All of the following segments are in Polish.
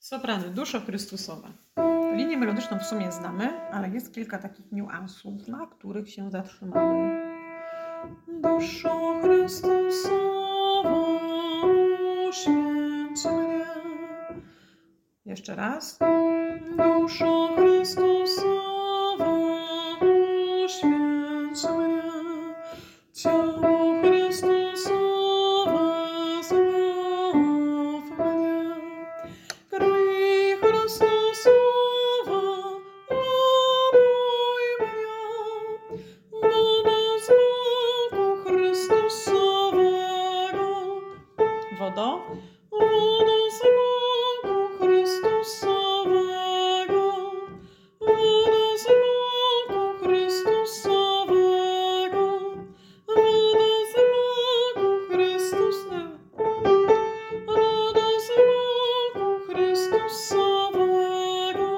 Soprany, duszo Chrystusowe. Linię melodyczną w sumie znamy, ale jest kilka takich niuansów, na których się zatrzymamy. Duszo Chrystusowa, uświęć mnie. Jeszcze raz. Duszo Chrystusowa, uświęć mnie. Ciało Chrystusowe, zbaw mnie. Krwi Chrystusowa, narój mnie. Woda z boku Chrystusowego. Wodo? Woda z boku Chrystusowego. Woda z boku Chrystusowego. Woda z boku Chrystusowego. Woda z boku Chrystusowego.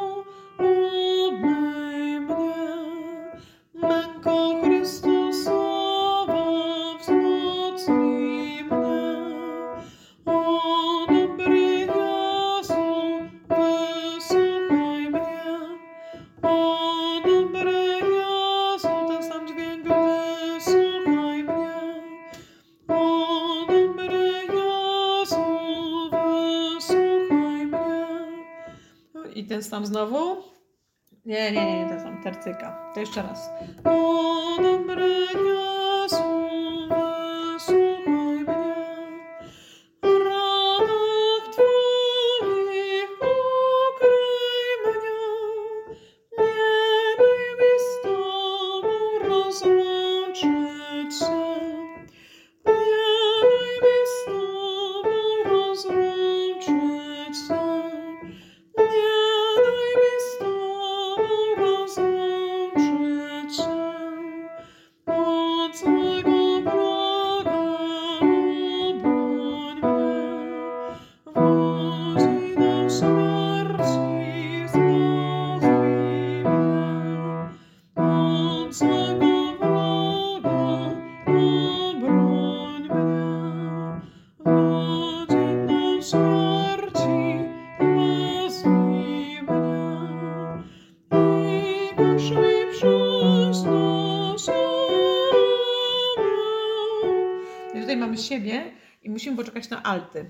Obmyj mnie. Męko Chrystusowa, wzmocnij mnie. O dobry Jezu, wysłuchaj mnie. O dobry Jezu, ten sam dźwięk, wysłuchaj mnie. O dobry Jezu, wysłuchaj mnie. I ten sam znowu? Nie, ten sam, tercyka. To jeszcze raz. O dobry Jezu, wysłuchaj mnie. W ranach Twoich ukryj mnie. Nie daj mi z Tobą rozłączyć się. Nie daj mi z Tobą rozłączyć się. Nie daj mi z Tobą rozłączyć się. Od złego wroga obroń mnie. W godzinę śmierci zbaw mnie. Od złego wroga obroń mnie. W godzinę śmierci wezwij mnie. I każ mi przyjść na ziemię. I tutaj mamy siebie i musimy poczekać na alty.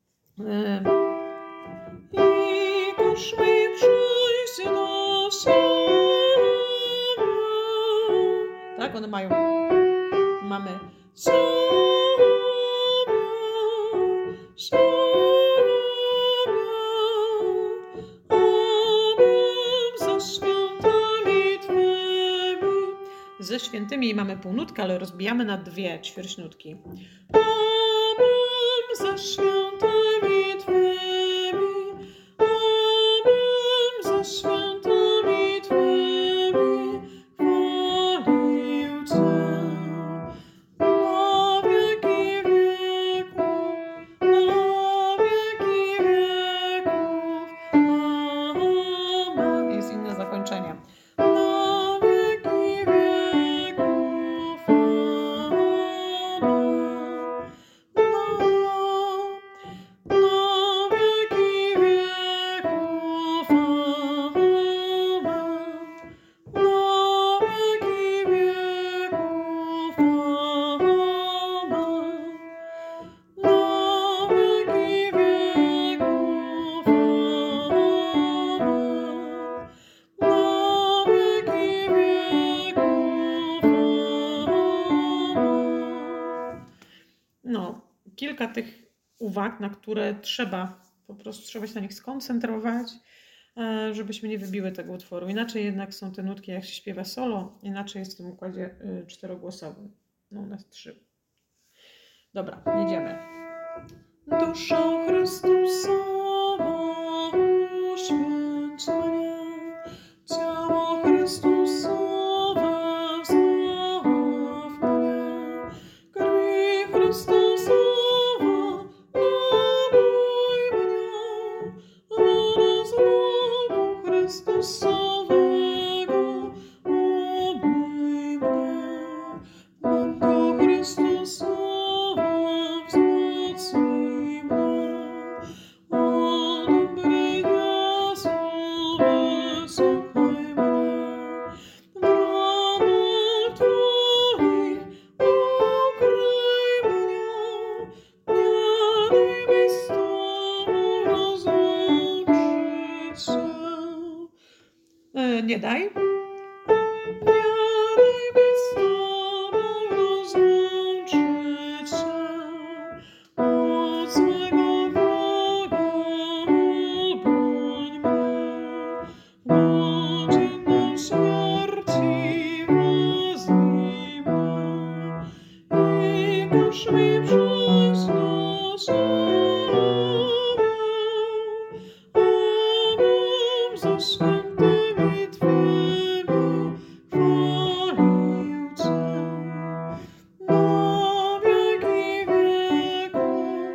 I każ mi przyjść na ziemię. Tak, one mają. Mamy ziemię. Ze świętymi Twymi. Ze świętymi mamy półnutkę, ale rozbijamy na dwie ćwierćnutki. Abym ze świętymi Twymi. Abym ze świętymi Twymi chwalił Cię. Na wieki wieków. Na wieki wieków. Amen. Jest inne zakończenie. Na wieki wieków. Amen. Na wieki wieków. Amen. Na wieki wieków. Amen. Na wieki wieków. Amen. Na wieki wieków. Amen. No, kilka tych uwag, na które trzeba się na nich skoncentrować, żebyśmy nie wybiły tego utworu. Inaczej jednak są te nutki, jak się śpiewa solo, inaczej jest w tym układzie czterogłosowym. No, u nas 3. Dobra, jedziemy. Duszo Chrystusowa, uświęć mnie. Ciało Chrystusowe, zbaw mnie. Krwi Chrystusowa, narój mnie. Woda z boku Chrystusowego, obmyj mnie. Męko Chrystusowa, wzmocnij mnie. O nie daj. Nie daj mi z Tobą rozłączyć się, od złego wroga obroń mnie, w godzinnej śmierci wezwij mnie i każ mi przyjść do Ciebie, abym ze świętymi Twymi chwalił Cię na wieki wieków,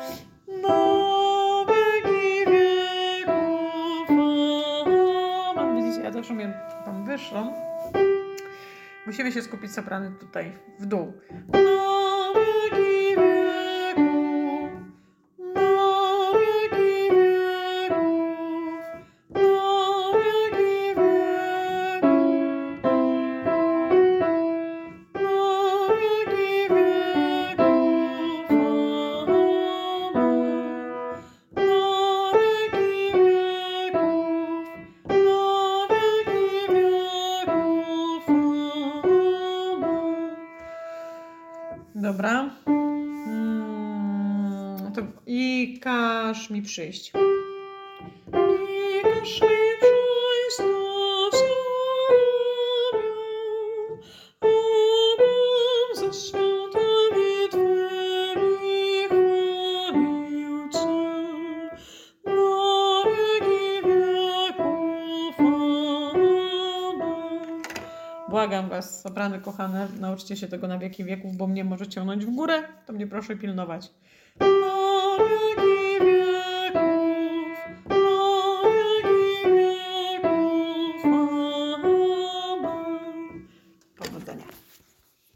na wieki wieków. Amen. Widzicie, ja zawsze umiem tą wyższą. Musimy się skupić soprany tutaj w dół. Na wieki wieków, na wieki wieków, na wieki wieków, na wieki wieków. Amen. Na wieki wieków, na wieki wieków. Amen. Dobra. I każ mi przyjść. I każ mi przyjść do Ciebie, abym ze świętymi Twymi chwalił Cię na wieki wieków. Amen. Błagam Was, soprany kochane, nauczcie się tego na wieki wieków, bo mnie może ciągnąć w górę, to mnie proszę pilnować. Na wieki